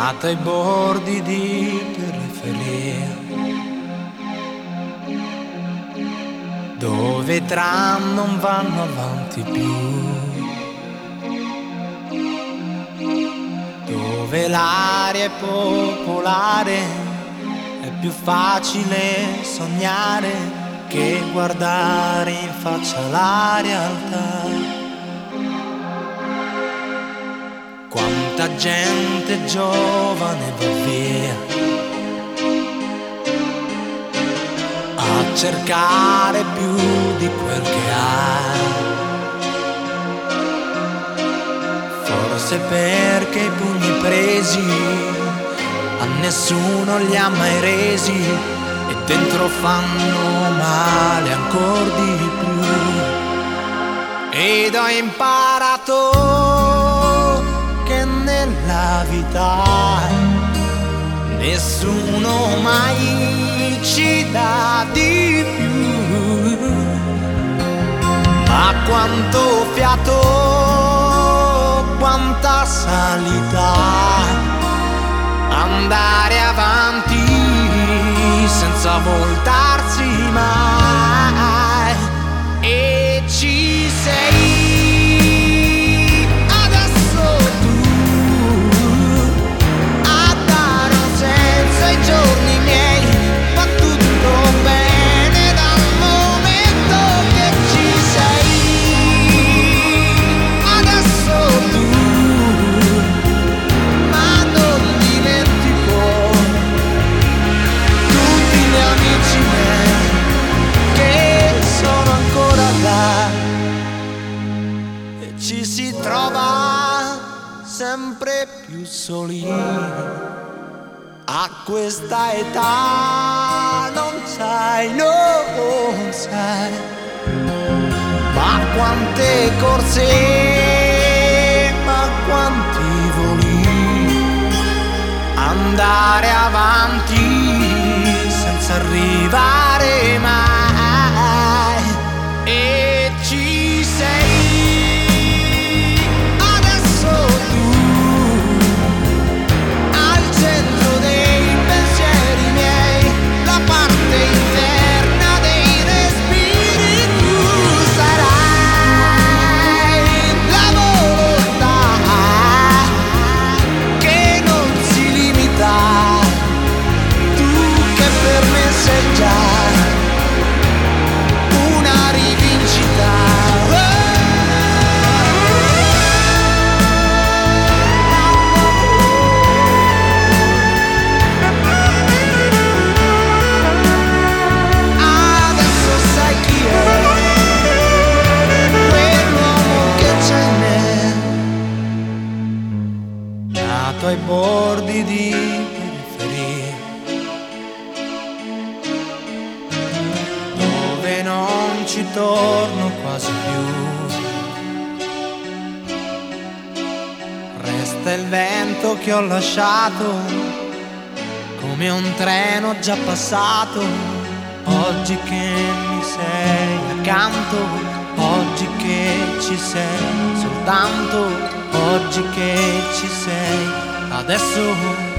nato ai bordi di periferia, dove i tram non vanno avanti più, dove l'aria è popolare, è più facile sognare che guardare in faccia la realtà. Quanta gente giovane va via a cercare più di quel che ha, forse perché i pugni presi a nessuno li ha mai resi e dentro fanno male ancor di più. Ed ho imparato che nella vita nessuno mai ci dà di più, ma quanto fiato, quanta salita, andare avanti senza voltarsi mai. E ci sei adesso tu a dare un senso ai giorni miei, va tutto bene dal momento che ci sei adesso tu, ma non dimentico tutti gli amici miei che sono ancora là. E ci si trova sempre più soli a questa età, non sai, non sai, ma quante corse, ma quanti voli, andare avanti senza arrivare mai. E ci sei adesso tu al centro dei pensieri miei, la parte interna dei respiri. Tu sarai la volontà che non si limita, tu che per me sei già una rivincita. Adesso sai chi è quell'uomo che c'è in me, nato ai bordi di periferia, dove non ci torno quasi più. Resta il vento che ho lasciato, come un treno già passato. Oggi che mi sei accanto, oggi che ci sei soltanto, oggi che ci sei adesso.